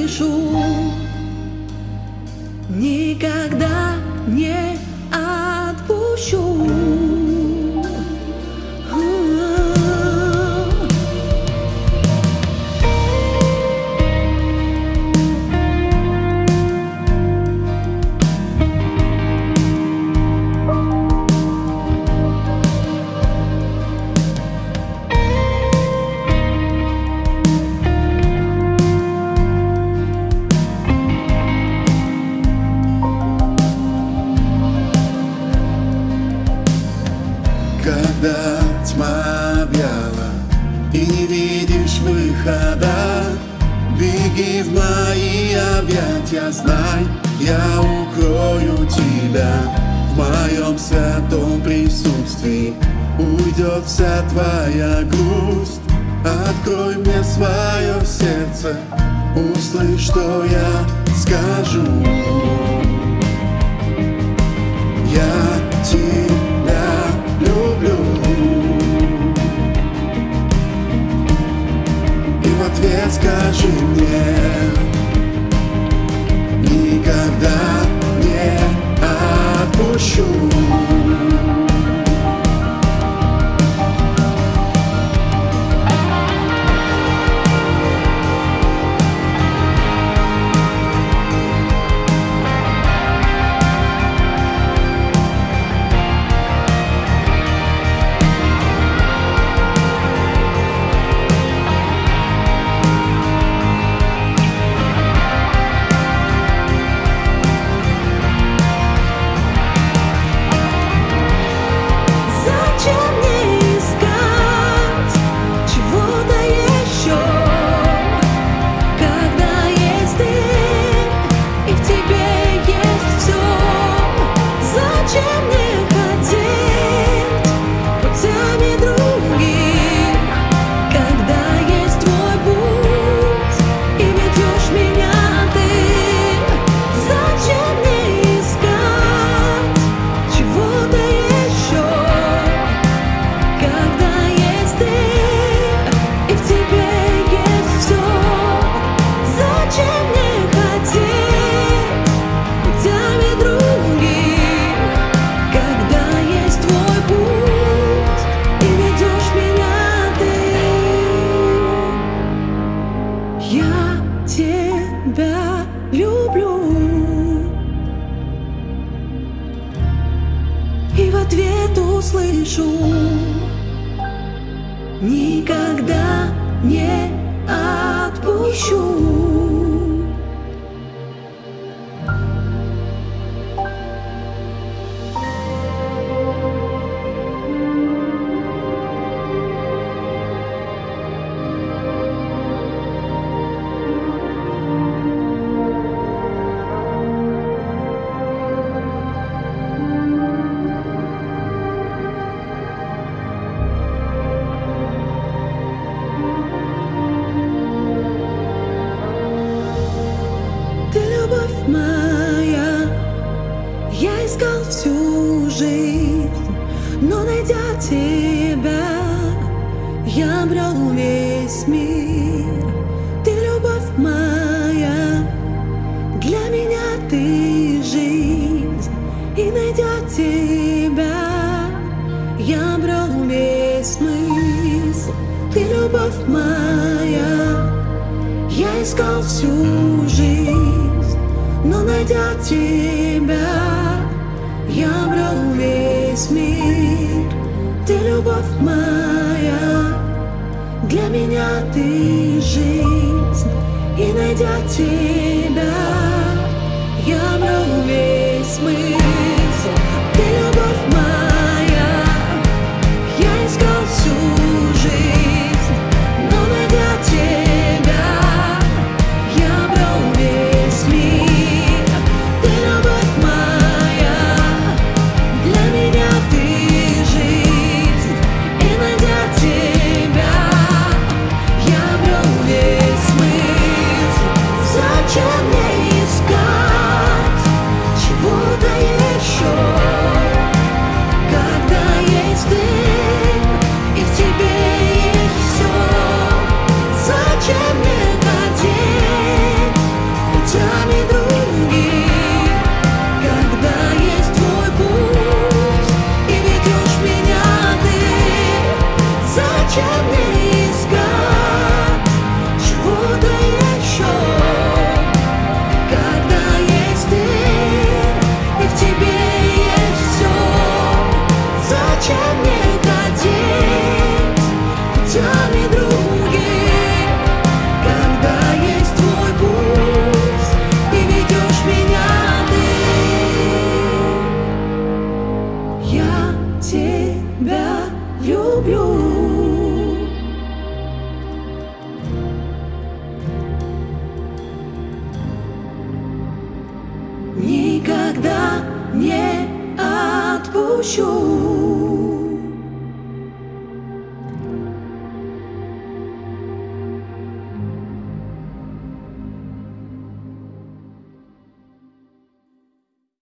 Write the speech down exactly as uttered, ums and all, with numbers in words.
услышу, никогда не отпущу. Когда тьма объяла и не видишь выхода, беги в мои объятия, знай, я укрою тебя. В моем святом присутствии уйдет вся твоя грусть. Открой мне свое сердце, услышь, что я скажу. Я тебя люблю, и в ответ скажи мне: никогда не отпущу. Я тебя люблю, и в ответ услышу: никогда не отпущу. Моя, я искал всю жизнь, но найдя тебя, я обрел весь мир. Ты любовь моя, для меня ты жизнь, и найдя тебя, я обрел весь смысл. Ты любовь моя, я искал всю жизнь, но найдя тебя, я обрел весь мир. Ты любовь моя, для меня ты жизнь, и найдя тебя, я обрел весь смысл. Ты любовь моя, я искал всю жизнь, но найдя тебя, я обрел весь мир. Зачем мне искать чего-то еще? мне искать чего-то еще, когда есть ты и в тебе есть все? Зачем мне ходить путями других, когда есть твой путь и ведешь меня ты? Я тебя люблю. Никогда не отпущу.